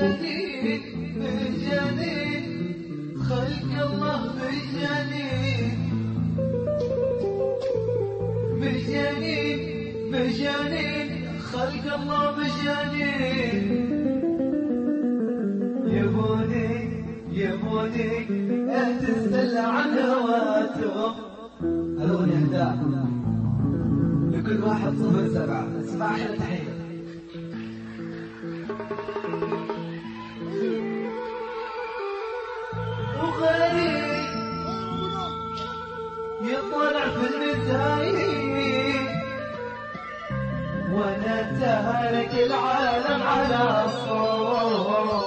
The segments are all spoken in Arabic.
مجانين مجانين خلق الله مجانين مجانين مجانين خلق الله مجانين يبوني تسأل عن هواتهم. هذول اهداء لكل واحد 07 اسمع احلى تحية. وغريب يطلع في المزايين وانا تهلك العالم على صوت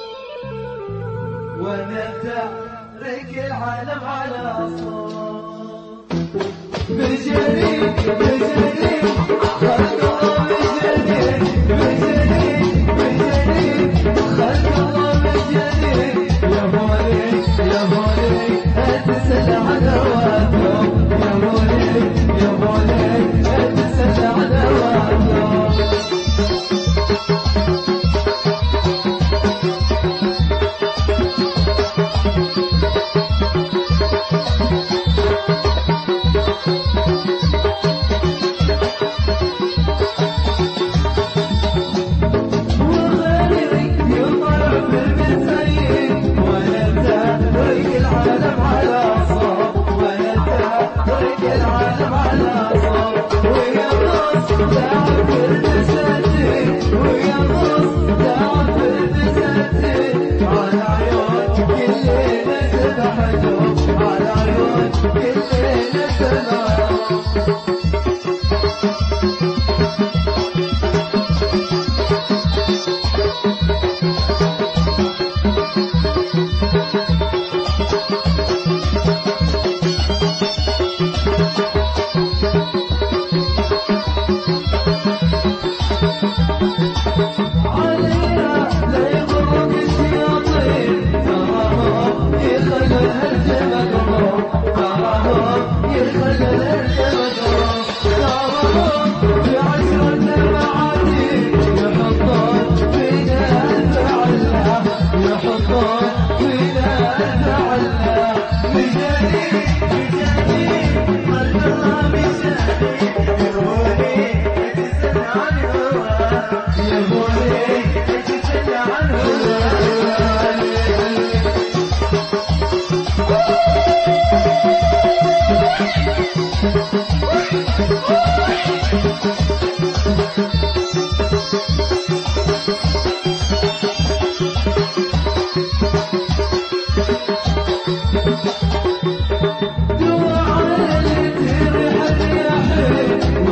وانا تهلك العالم على صوت. مجانين مجانين خلق الله مجانين مجانين مجانين خلق الله مجانين. يا مولي اتسل على هواتهم يا مولي اتسل على هواتهم.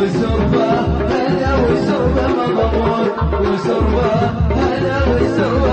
وسربه هلا وسربه